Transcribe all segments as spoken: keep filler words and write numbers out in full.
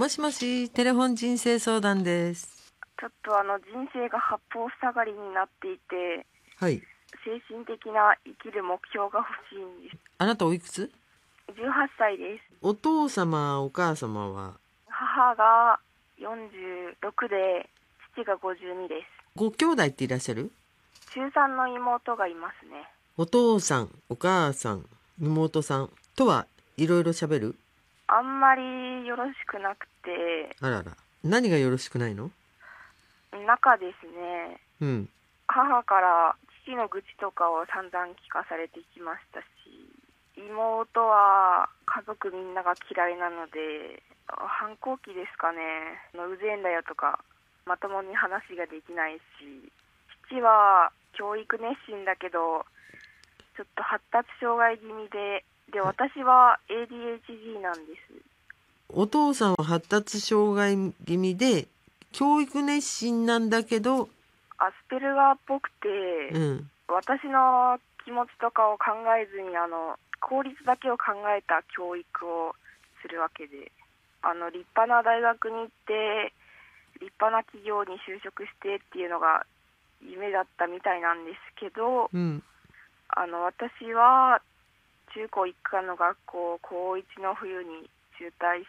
もしもし、テレフォン人生相談です。 ちょっとあの人生が八方塞がりになっていて、 はい。 精神的な生きる目標が欲しいんです。 あなたおいくつ？ じゅうはっさいです。 お父様、お母様は？ 母がよんじゅうろくで、父がごじゅうにです。 ご兄弟っていらっしゃる？ 中さんの妹がいますね。 お父さん、お母さん、妹さんとはいろいろ喋る？ あんまりよろしくなくて、 あらら。何がよろしくないの？ 仲ですね。 うん。 母から父の愚痴とかを散々聞かされてきましたし、妹は家族みんなが嫌いなので、反抗期ですかね。うぜえんだよとかまともに話ができないし、父は教育熱心だけどちょっと発達障害気味で、で私は エーディーエイチディー なんです。 お父さんは発達障害気味で教育熱心なんだけど、 アスペルガーっぽくて、 うん、 私の気持ちとかを考えずにあの効率だけを考えた教育をするわけで、あの立派な大学に行って立派な企業に就職してっていうのが夢だったみたいなんですけど、 うん、 あの私は中高一貫の学校を高いちの冬に中退して、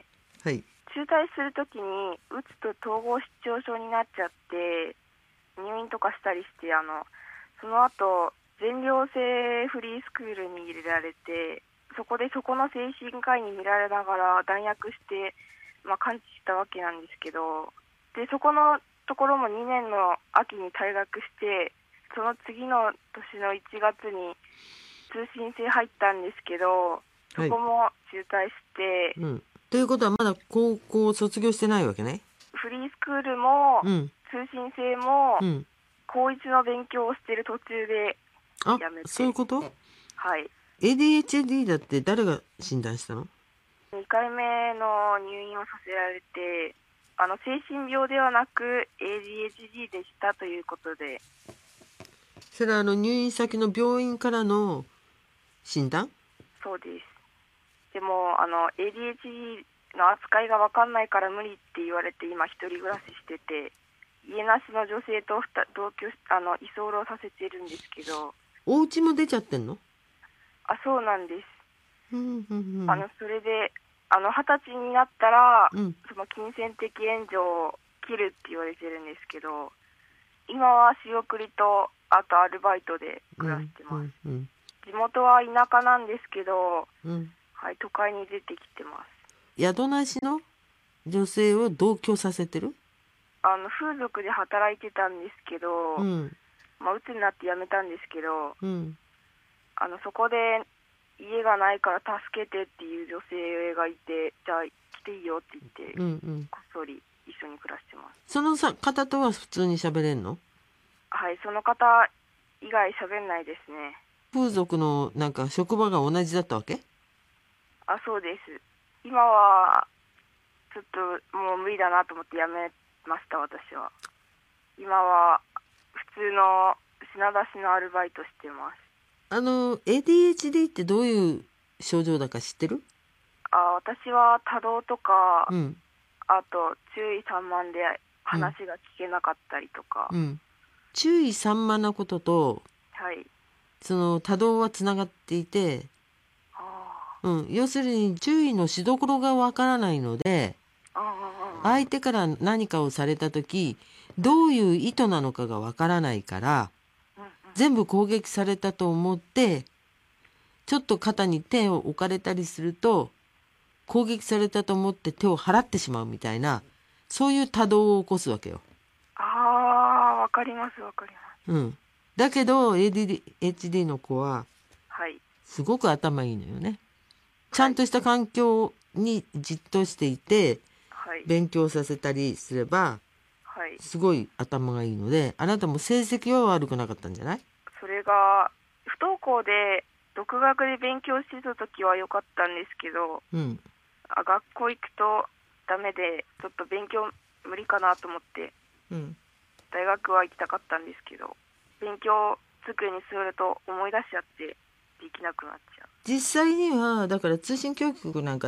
はい。 中退するときにうつと統合失調症になっちゃって入院とかしたりして、あのその後全寮制フリースクールに入れられて、そこでそこの精神科医に見られながら断薬して、まあ、完治したわけなんですけど、でそこのところもにねんの秋に退学して、その次の年のいちがつに通信制入ったんですけど、そこも中退して、 うん。ということはまだ高校を卒業してないわけね。 フリースクールも、 うん、 通信制も、 うん。 高いちの勉強をしている途中であ、 やめて。 そういうこと？ はい。 エーディーエイチディー だって誰が診断したの？ にかいめの入院をさせられて、あの精神病ではなく エーディーエイチディー でしたということで。 それはあの入院先の病院からの診断？ そうです。でもあの エーディーエイチディー の扱いが分かんないから無理って言われて、今一人暮らししてて、家なしの女性と同居しあの居候させてるんですけど。 お家も出ちゃってんの？ あ、そうなんです。 うんうんうん、 あのそれであの二十歳になったら、 うん、 その金銭的援助を切るって言われてるんですけど、今は仕送りとあとアルバイトで暮らしてます。 うんうん、 地元は田舎なんですけど、 うん、 はい、都会に出てきてます。 宿なしの女性を同居させてる？ あの風俗で働いてたんですけど、 うん、 まあ、鬱になって辞めたんですけど、 うん、 あのそこで家がないから助けてっていう女性がいて、じゃあ来ていいよって言って、 うんうん、 こっそり一緒に暮らしてます。 そのさ方とは普通に喋れんの？ はい、その方以外喋んないですね。 風俗のなんか職場が同じだったわけ？ あ、そうです。今はちょっともう無理だなと思って辞めました、私は。今は普通の品出しのアルバイトしてます。 あの エーディーエイチディー ってどういう症状だか知ってる？ あ、私は多動とか、 うん、 あと注意散漫でうん、 話が聞けなかったりとか、 うん、注意散漫なこととはい。 その多動はつながっていて、 あうん、要するに注意のしどころがわからないので、 あ、ああ、 相手から何かをされた時どういう意図なのかがわからないから、 うんうん、 全部攻撃されたと思ってちょっと肩に手を置かれたりすると攻撃されたと思って手を払ってしまうみたいな、そういう多動を起こすわけよ。 ああ、わかりますわかります。 うん、だけど エーディーエイチディー の子ははい。 すごく頭いいのよね。ちゃはい。 んとした環境にじっとしていてはい。 勉強させたりすればはい。 すごい頭がいいので、あなたも成績は悪くなかったんじゃない？ それが不登校で独学で勉強してた時は良かったんですけど、 うん、 あ、学校行くとダメでちょっと勉強無理かなと思ってうん、 大学は行きたかったんですけど、勉強机に座ると思い出しちゃってできなくなっちゃう。 実際にはだから通信教育なんかで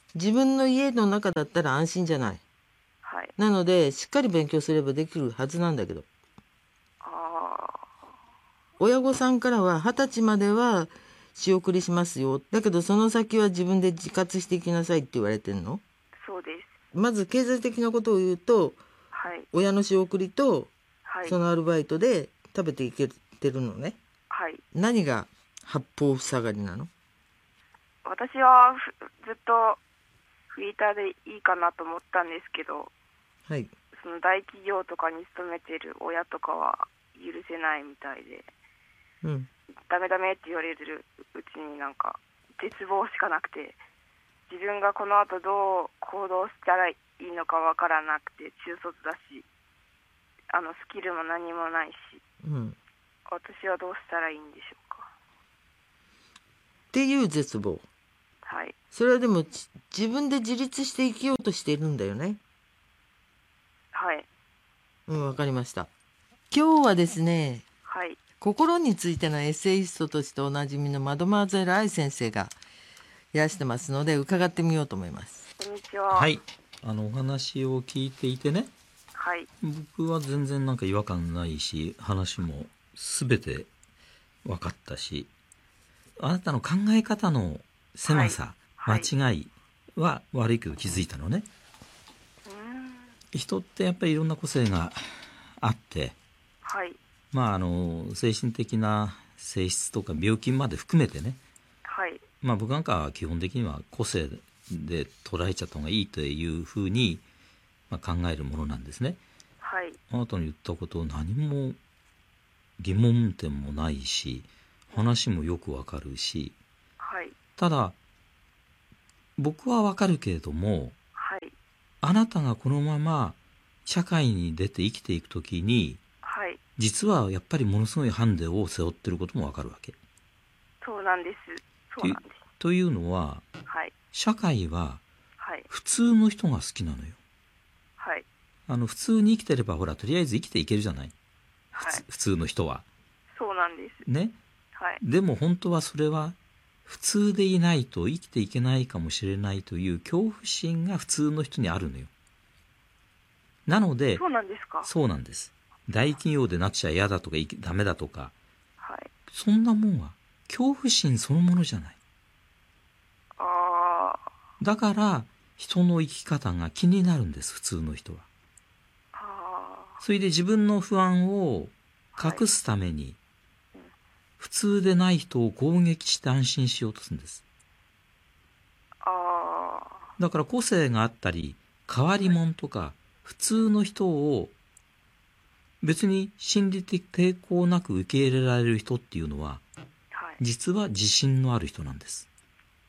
自分の家の中だったら安心じゃない。 はい。 なのでしっかり勉強すればできるはずなんだけど、 あ親御さんからは二十歳までは仕送りしますよ、だけどその先は自分で自活していきなさいって言われてんの。 あ、そうです。 まず経済的なことを言うと、 はい。 親の仕送りとはい。 そのアルバイトで食べていけてるのね。 はい。 何が八方塞がりなの？ 私はふずっとフリーターでいいかなと思ったんですけど、 はい。 その大企業とかに勤めてる親とかは許せないみたいで、 うん。 ダメダメって言われるうちになんか絶望しかなくて、自分がこの後どう行動したらいいのかわからなくて、中卒だし、あのスキルも何もないし、 うん。 私はどうしたらいいんでしょうか。 っていう絶望。 はい。 それはでもじ自分で自立して生きようとしているんだよね。 はい。 うん、わかりました。今日はですね、 はい。 心についてのエッセイストとしておなじみのマドマーゼル愛先生がいらしてますので、伺ってみようと思います。 こんにちは。 はい、あのお話を聞いていてね、 はい。 僕は全然なんか違和感ないし、話も全て分かったし、あなたの考え方の狭さ、 はいはい間違いは悪いけど気づいたのね。 うーん。 人ってやっぱりいろんな個性があって、 はい。 まああの精神的な性質とか病気まで含めてね、 はい。 まあ僕なんかは基本的には個性で捉えちゃった方がいいというふうに、まあ、考えるものなんですね。 はい。 あなたの言ったこと何も疑問点もないし、話もよくわかるし、 はい。 ただ僕はわかるけれども、 はい。 あなたがこのまま社会に出て生きていくときに、 はい。 実はやっぱりものすごいハンデを背負ってることもわかるわけ。 そうなんです。そうなんです。 というのは、 はい。 社会ははい。 普通の人が好きなのよ。 はい。 あの普通に生きてればほらとりあえず生きていけるじゃない。 はい。 普通の人はそうなんです。 ね。 はい。 でも本当はそれは普通でいないと生きていけないかもしれないという恐怖心が普通の人にあるのよ。なので、 そうなんですか。 そうなんです。大企業でなっちゃ嫌だとかダメだとか、 はい。 そんなもんは恐怖心そのものじゃない。 ああ。 だから人の生き方が気になるんです、普通の人は。 ああ。 それで自分の不安を隠すために、 うん。 普通でない人を攻撃して安心しようとするんです。 ああ。 だから個性があったり変わり者とか普通の人を別に心理的抵抗なく受け入れられる人っていうのははい。 実は自信のある人なんです。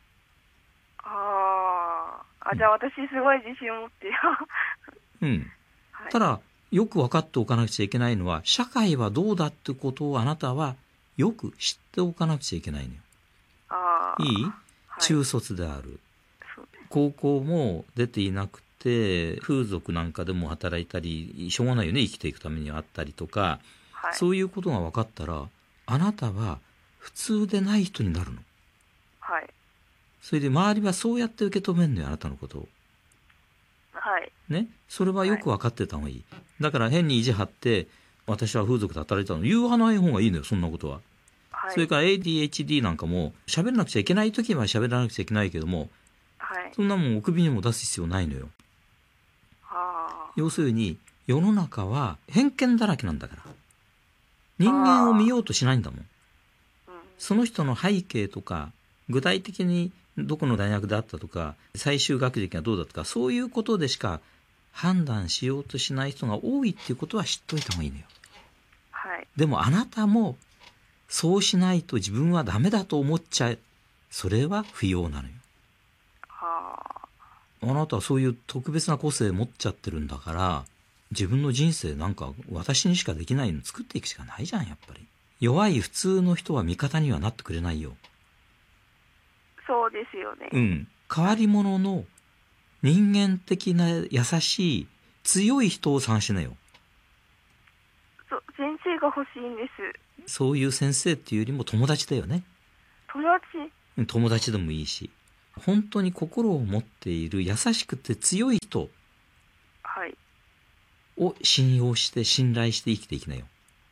ああ。あ、じゃあ私すごい自信を持ってる。 うん。 はい。 ただよく分かっておかなくちゃいけないのは、社会はどうだってことをあなたはよく知っておかなくちゃいけないのよ。 ああ。 いい？ はい。 中卒である。 そうです。 高校も出ていなくて風俗なんかでも働いたり、しょうがないよね、生きていくためにはあったりとか、 はい。 そういうことが分かったらあなたは普通でない人になるの。 はい。 それで周りはそうやって受け止めるのよ、あなたのことをはい。 ね。それはよく分かってた方がいい。だから変に意地張って私は風俗で働いたの言わない方がいいのよ、そんなことは。 はい。 それから エーディーエイチディー なんかも喋らなくちゃいけない時は喋らなくちゃいけないけども、 はい。 そんなもんお首にも出す必要ないのよ。 あ要するに世の中は偏見だらけなんだから、人間を見ようとしないんだもん。 あ。うん。 その人の背景とか具体的にどこの大学であったとか最終学歴がどうだとか、そういうことでしか判断しようとしない人が多いっていうことは知っといた方がいいのよ。 はい。 でもあなたもそうしないと自分はダメだと思っちゃう。それは不要なのよ。 ああなたはそういう特別な個性持っちゃってるんだから、自分の人生なんか私にしかできないの作っていくしかないじゃん、やっぱり。弱い普通の人は味方にはなってくれないよ。 あ。そうですよね。 うん。変わり者の人間的な優しい強い人を探しなよ。 そう、先生が欲しいんです。 そういう先生っていうよりも友達だよね。 友達。 友達でもいいし、 本当に心を持っている優しくて強い人はい。 を信用して信頼して生きていきなよ。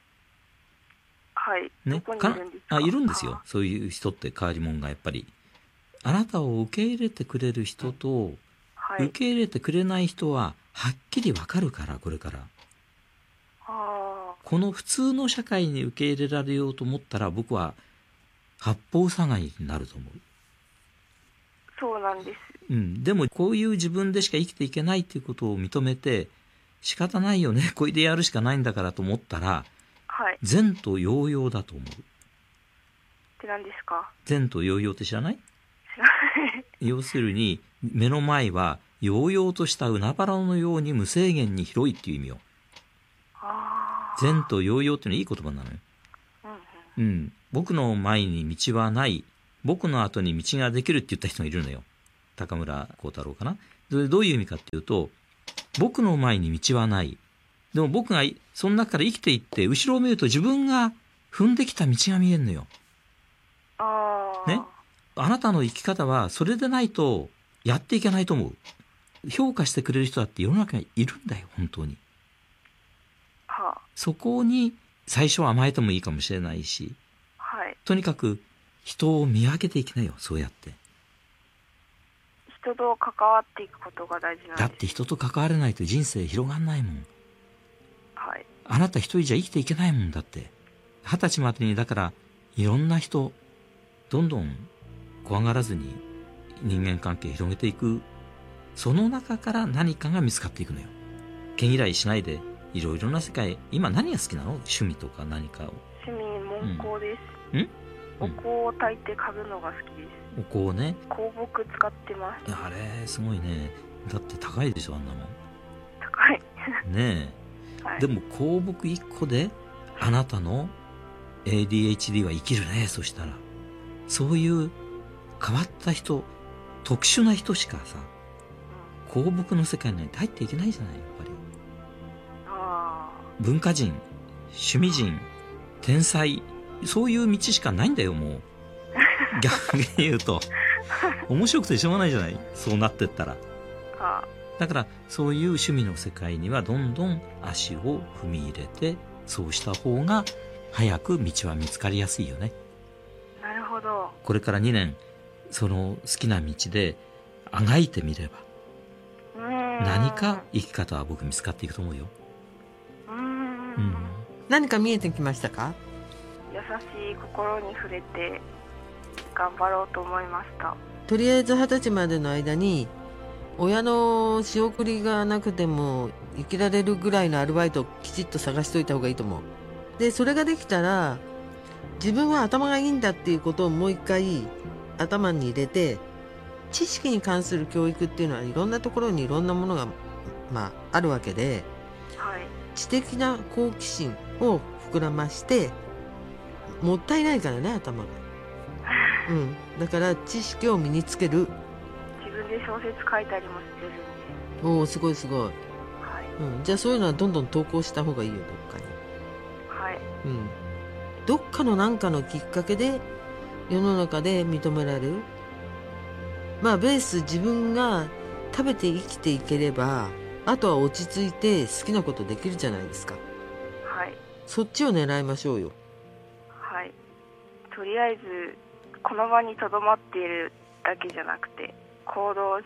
はい。 ね、 どこにいるんですか？ あ、いるんですよ。 あそういう人って変わり者がやっぱり。あなたを受け入れてくれる人と、 はい。 受け入れてくれない人ははっきりわかるから、これから。 あこの普通の社会に受け入れられようと思ったら、僕は八方塞がりになると思う。 ー、そうなんです。 うん。でもこういう自分でしか生きていけないっていうことを認めて、仕方ないよね、これでやるしかないんだからと思ったら、 はい。っ善と揚々だと思う。 て何ですか？ 善と揚々って知らない？ 知らない。 要するに、目の前は揚々とした海原のように無制限に広いっていう意味よ。 ああ。 善と揚々っていうのはいい言葉なのよ。 うんうん。 うん。僕の前に道はない。僕の後に道ができるって言った人がいるのよ。高村光太郎かな。それどういう意味かっていうと、僕の前に道はない。でも僕がその中から生きていって、後ろを見ると自分が踏んできた道が見えるのよ。 ああ。 ね。あなたの生き方はそれでないとやっていけないと思う。評価してくれる人だって世の中にいるんだよ、本当に。 はそこに最初は甘えてもいいかもしれないし、 あ。はい。 とにかく人を見分けていきなよ、そうやって。 人と関わっていくことが大事なんです。 だって人と関われないと人生広がんないもん。 はい。 あなた一人じゃ生きていけないもんだって。二十歳までにだからいろんな人、どんどん怖がらずに人間関係広げていく。その中から何かが見つかっていくのよ。毛嫌いしないでいろいろな世界、今何が好きなの？趣味とか何かを。 趣味、文香です。 ん？ お香を炊いて嗅ぐのが好きです。 お香ね。 香木使ってます。 あれすごいね。だって高いでしょ、あんなもん。 高い。 ねえ。 はい。 でも香木一個であなたの エーディーエイチディー は生きるね。そしたらそういう変わった人、特殊な人しかさ、香木の世界に入っていけないじゃない。やっぱりあ文化人、趣味人、天才、そういう道しかないんだよ。もう逆に言うと面白くてしょうがないじゃない、そうなってったら。 あ。ああ。 だからそういう趣味の世界にはどんどん足を踏み入れて、そうした方が早く道は見つかりやすいよね。 なるほど。 これからにねんその好きな道であがいてみれば、 うーん。 何か生き方は僕見つかっていくと思うよ。 うーん。 うん何か見えてきましたか？ 優しい心に触れて頑張ろうと思いました。 とりあえず二十歳までの間に親の仕送りがなくても生きられるぐらいのアルバイトをきちっと探しといた方がいいと思う。でそれができたら自分は頭がいいんだっていうことをもう一回頭に入れて、知識に関する教育っていうのはいろんなところにいろんなものが、まあ、あるわけで、 はい。 知的な好奇心を膨らましてもったいないからね、頭が。うん、だから知識を身につける。 自分で小説書いたりもしてるんで。 おお、すごいすごい。 はい。 うん、じゃあそういうのはどんどん投稿した方がいいよ、どっかに。 はい。 うん、どっかの何かのきっかけで世の中で認められる。まあベース自分が食べて生きていければ、あとは落ち着いて好きなことできるじゃないですか。 はい。 そっちを狙いましょうよ。 はい。とりあえずこの場にとどまっているだけじゃなくて行動して、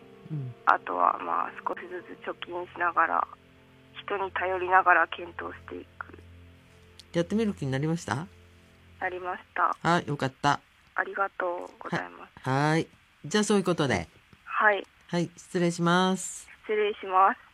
うん、 あとはまあ少しずつ貯金しながら人に頼りながら検討していく。 やってみる気になりました？ なりました。 あ、よかった。 ありがとうございます。 はい。じゃあそういうことで。 はい。 はい、失礼します。 失礼します。